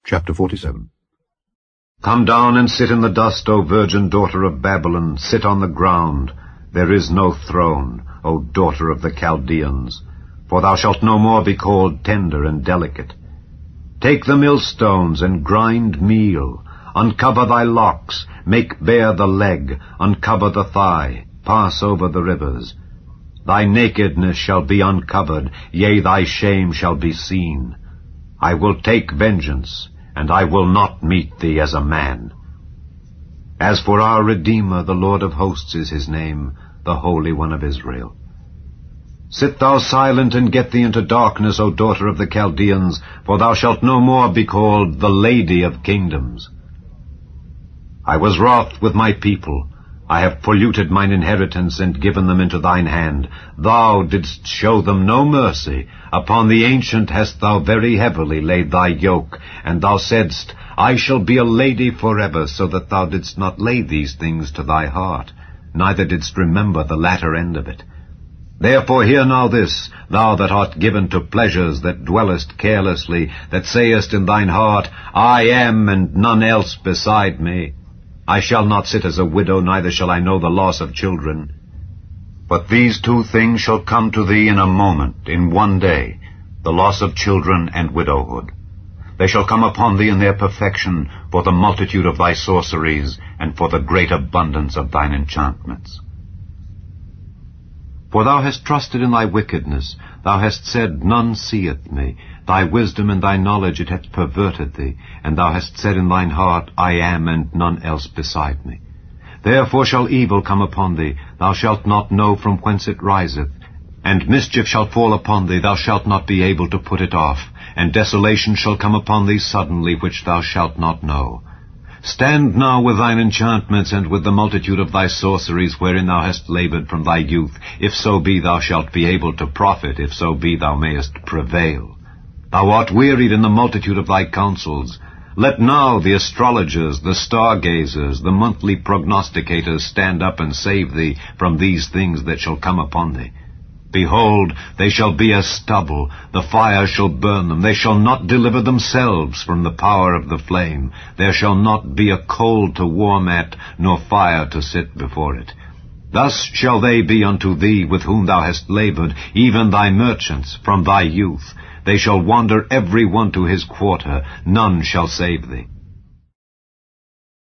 Chapter 47. Come down and sit in the dust, O virgin daughter of Babylon, sit on the ground. There is no throne, O daughter of the Chaldeans, for thou shalt no more be called tender and delicate. Take the millstones and grind meal, uncover thy locks, make bare the leg, uncover the thigh, pass over the rivers. Thy nakedness shall be uncovered, yea, thy shame shall be seen. I will take vengeance, and I will not meet thee as a man. As for our Redeemer, the Lord of hosts is his name, the Holy One of Israel. Sit thou silent and get thee into darkness, O daughter of the Chaldeans, for thou shalt no more be called the Lady of Kingdoms. I was wroth with my people. I have polluted mine inheritance and given them into thine hand. Thou didst show them no mercy. Upon the ancient hast thou very heavily laid thy yoke, and thou saidst, I shall be a lady forever, so that thou didst not lay these things to thy heart, neither didst remember the latter end of it. Therefore hear now this, thou that art given to pleasures, that dwellest carelessly, that sayest in thine heart, I am, and none else beside me. I shall not sit as a widow, neither shall I know the loss of children. But these two things shall come to thee in a moment, in one day, the loss of children and widowhood. They shall come upon thee in their perfection, for the multitude of thy sorceries, and for the great abundance of thine enchantments. For thou hast trusted in thy wickedness, thou hast said, none seeth me. Thy wisdom and thy knowledge it hath perverted thee, and thou hast said in thine heart, I am, and none else beside me. Therefore shall evil come upon thee, thou shalt not know from whence it riseth, and mischief shall fall upon thee, thou shalt not be able to put it off, and desolation shall come upon thee suddenly, which thou shalt not know. Stand now with thine enchantments, and with the multitude of thy sorceries, wherein thou hast labored from thy youth, if so be thou shalt be able to profit, if so be thou mayest prevail. Thou art wearied in the multitude of thy counsels. Let now the astrologers, the stargazers, the monthly prognosticators stand up and save thee from these things that shall come upon thee. Behold, they shall be as stubble, the fire shall burn them, they shall not deliver themselves from the power of the flame. There shall not be a coal to warm at, nor fire to sit before it. Thus shall they be unto thee with whom thou hast labored, even thy merchants, from thy youth. They shall wander every one to his quarter, none shall save thee.